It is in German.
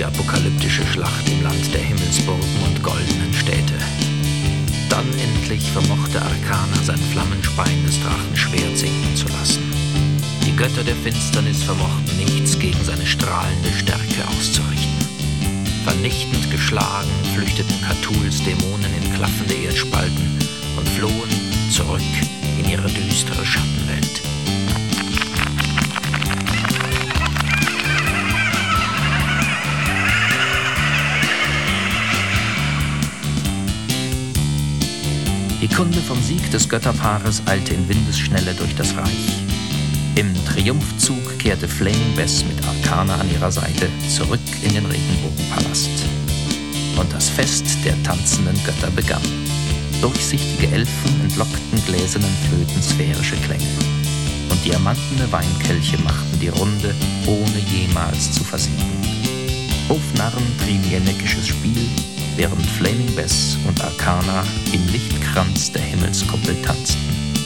die apokalyptische Schlacht im Land der Himmelsburgen und goldenen Städte. Dann endlich vermochte Arcana sein flammenspeiendes Drachenschwert sinken zu lassen. Die Götter der Finsternis vermochten nichts gegen seine strahlende Stärke auszurichten. Vernichtend geschlagen flüchteten Cthuls Dämonen in klaffende Erdspalten und flohen zurück in ihre düstere Schattenwelt. Die Kunde vom Sieg des Götterpaares eilte in Windesschnelle durch das Reich. Im Triumphzug kehrte Flaming Bess mit Arcana an ihrer Seite zurück in den Regenbogenpalast. Und das Fest der tanzenden Götter begann. Durchsichtige Elfen entlockten gläsernen Flöten sphärische Klänge. Und diamantene Weinkelche machten die Runde, ohne jemals zu versiegen. Hofnarren trieben ihr neckisches Spiel, während Flaming Bess und Arcana im Lichtkranz der Himmelskuppel tanzten.